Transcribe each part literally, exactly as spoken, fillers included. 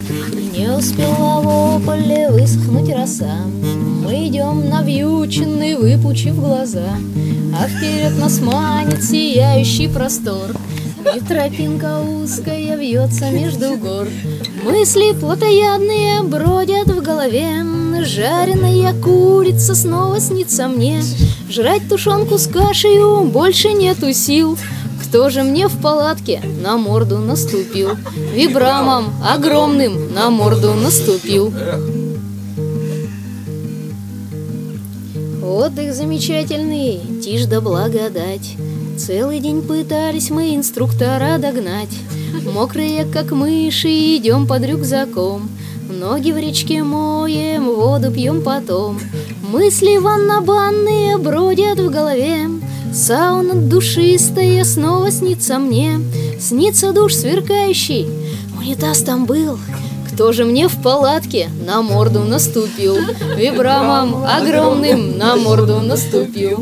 Не успела в поле высохнуть роса. Мы идем навьюченные, выпучив глаза, а вперед нас манит сияющий простор, и тропинка узкая вьется между гор. Мысли плотоядные бродят в голове, жареная курица снова снится мне. Жрать тушенку с кашею больше нету сил. Кто же мне в палатке на морду наступил? Вибрамом огромным на морду наступил. Отдых замечательный, тишь да благодать. Целый день пытались мы инструктора догнать. Мокрые, как мыши, идем под рюкзаком. Ноги в речке моем, воду пьем потом. Мысли ванно-банные бродят в голове. Сауна душистая снова снится мне. Снится душ сверкающий, унитаз там был. Кто же мне в палатке на морду наступил? Вибрамом огромным на морду наступил.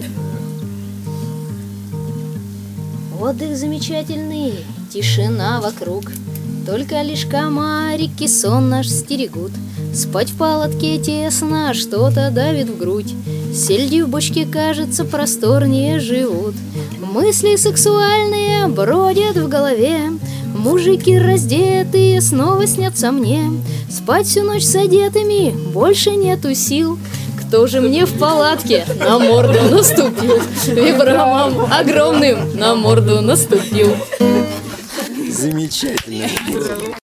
Отдых замечательный, тишина вокруг. Только лишь комарики сон наш стерегут. Спать в палатке тесно, что-то давит в грудь. Сельди в бочке, кажется, просторнее живут. Мысли сексуальные бродят в голове. Мужики раздетые снова снятся мне. Спать всю ночь с одетыми больше нету сил. Кто же мне в палатке на морду наступил? Вибрамом огромным на морду наступил. Замечательно.